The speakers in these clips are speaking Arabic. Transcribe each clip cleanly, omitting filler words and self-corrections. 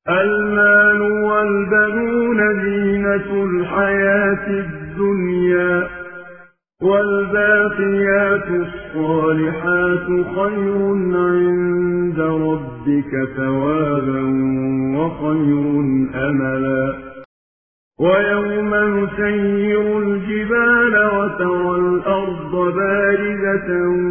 المال والبنون زينة الحياة الدنيا والباقيات الصالحات خير عند ربك ثوابا وخير أملا ويوم نسير الجبال وترى الأرض بارزة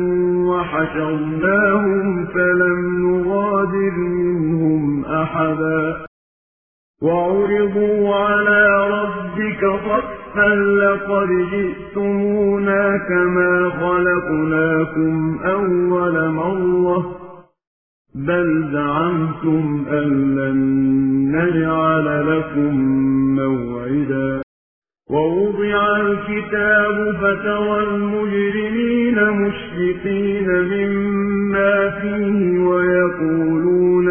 وحشرناهم فلم نغادر منهم أحدا وعرضوا على ربك صفا لقد جئتمونا كما خلقناكم أول مرة بل زعمتم أن لن نجعل لكم موعدا ووضع الكتاب فترى المجرمين مشفقين مما فيه ويقولون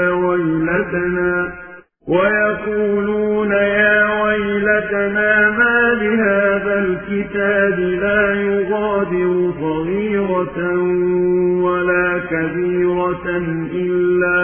يا ويلتنا ما لهذا الكتاب لا يغادر صغيرة ولا كبيرة إلا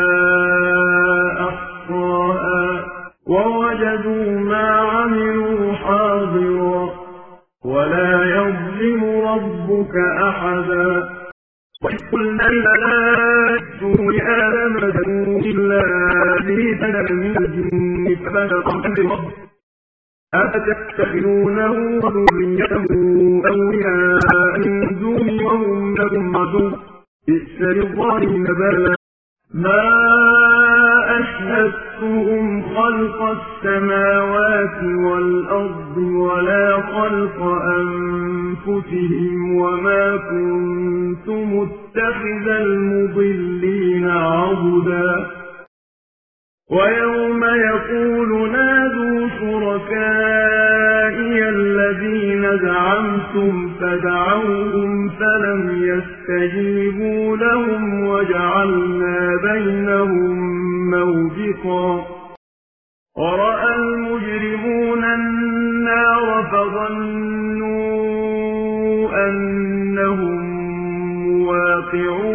أحصاها ووجدوا ما عملوا حاضرا ولا يظلم ربك أحدا وإذ قلنا للملائكة لآدم اسجدوا إلا إبليس من الجن ففسق عن أمر ربه أفتتخذونه وذريته أولياء من دوني وهم لكم عدو بئس للظالمين بدلا ما أشهدتهم خلق السماوات والأرض ولا خلق أنفسهم وما كنت متخذ المضلين عضدا ويوم يقول نادوا شركائي الذين زعمتم فدعوهم فلم يستجيبوا لهم وجعلنا بينهم موبقا ورأى المجرمون النار فظنوا أنهم مواقعون